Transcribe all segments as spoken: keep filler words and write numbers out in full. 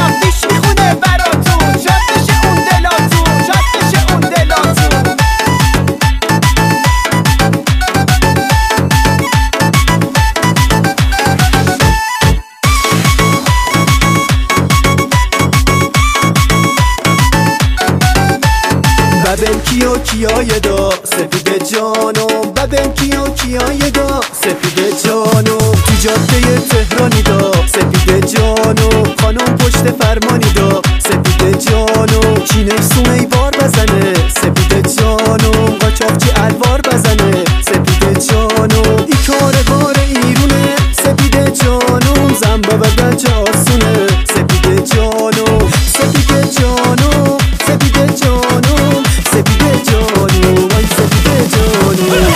تفتیش میخونه براتون، شاد بشه اون دلاتون، شاد بشه اون دلاتون. ببین کیا کیای دا سپید جانم، ببین کیا کیای دا سپید جانم. تو جاده تهرانی دا سپید جانم، خانم پشت فرمانی دا سپید جانم. کی نفسونه ای بار بزنه سپید جانم، قاچاقچی الوار بزنه سپید جانم. ای کار بار ایرونه سپید جانم، زنبا بدن چه آسونه سپید جانم. سپید جانم، سپید جانم، سپید جانم، وای سپید جانم.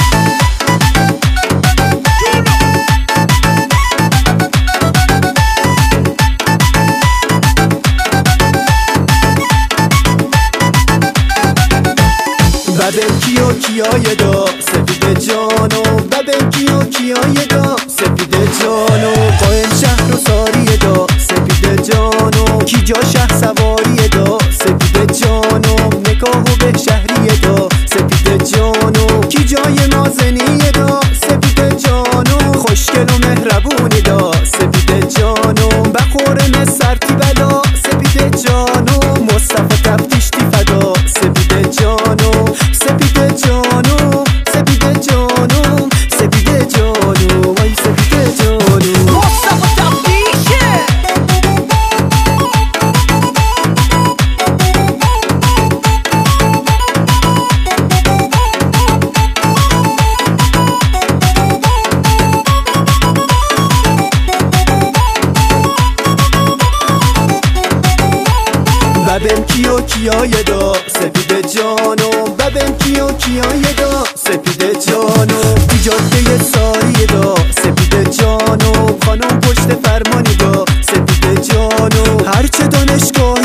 ببین کیا کیای دا سپید جانم، ببین کیا کیای دا سپید جانم. قائم شهر و ساری دا سپید جانم، کی جا شهر سواری دا سپید جانم. نکاح و به شهری دا سپید جانم، کی جای نازنی دا سپید جانم. خوشگل و مهربونی دا سپید جانم، بخورم سرتی بلا سپید جانم. مصطفی تفتیشتی فدا سپید جانم، سپید جانم، سپید جانم، سپید جانم، وای سپید جانم. مصطفی تفتیشه. ببین کیا کیای دا سپید جانم، ببین کیا کیای دا سپید جانم. ای جاده ساری دا سپید جانم، خانم پشت فرمانی دا سپید جانم. هرچه دانشگاه